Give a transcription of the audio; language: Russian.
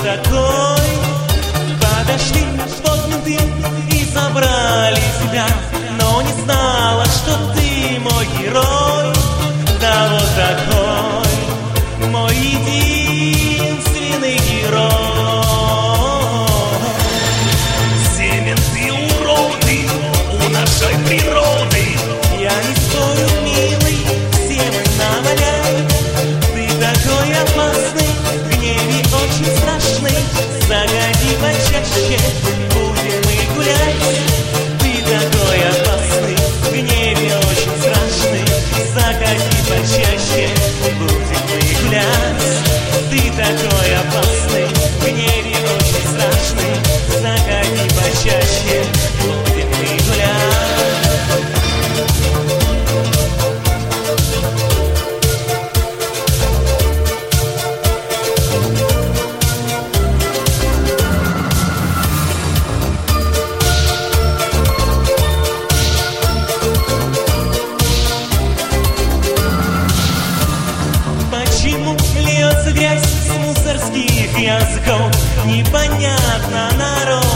такой? Подошли под менты и забрали тебя, но не знала, что ты мой герой. Да вот такой мой единственный герой. Все менты уроды у нашей природы. Я не спорю, милый, всем наваляй. Ты такой опасный, в гневе очень страшный. Заходи почаще, будем мы гулять. Ты такой опасный, в гневе очень страшный. Заходи почаще, будем мы гулять. Ты такой опасный, в гневе очень страшный. Заходи почаще, будем мы гулять. Почему льется грязь с мусорских языков? Непонятно, народ.